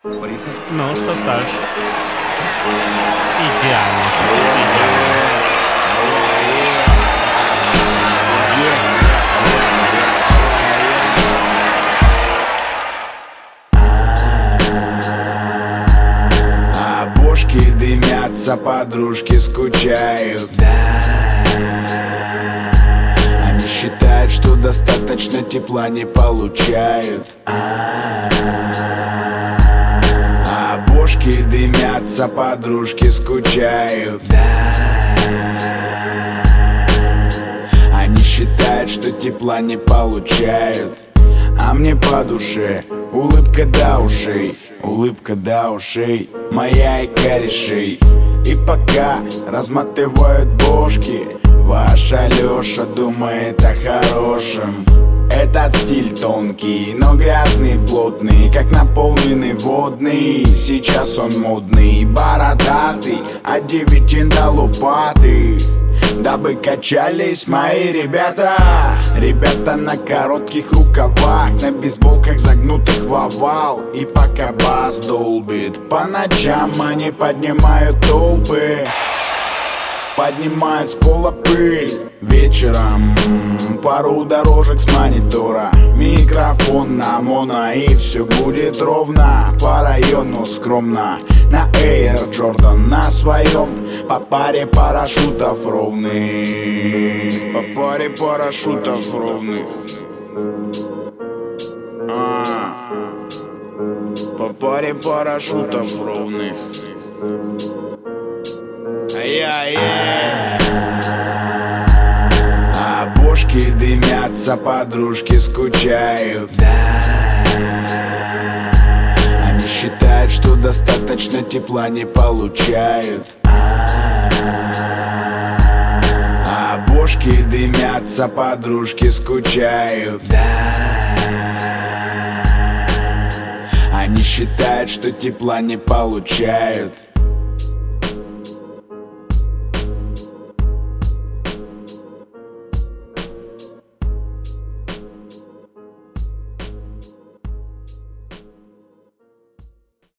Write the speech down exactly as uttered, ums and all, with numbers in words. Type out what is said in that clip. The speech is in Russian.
Ну, что скажешь? Идеально. Идеально. А бошки дымятся, подружки скучают. Они считают, что достаточно тепла не получают. А бошки дымятся, подружки скучают. Они считают, что тепла не получают. А мне по душе улыбка до ушей, улыбка до ушей, моя и корешей. И пока разматывают бошки, ваша Лёша думает о хорошем. Этот стиль тонкий, но грязный, плотный, как наполненный водный. Сейчас он модный, бородатый, от девятин до лопаты, дабы качались мои ребята. Ребята на коротких рукавах, на бейсболках загнутых в овал. И пока бас долбит, по ночам они поднимают толпы, поднимают с пола пыль. Вечером пару дорожек с монитора, микрофон на моно, и все будет ровно. По району скромно, на Air Jordan на своем, по паре парашютов ровных, по паре парашютов ровных. А, по паре парашютов ровных. Ай-яй-яй. А бошки дымятся, подружки скучают. Они считают, что достаточно тепла не получают. А бошки дымятся, подружки скучают. Они считают, что тепла не получают.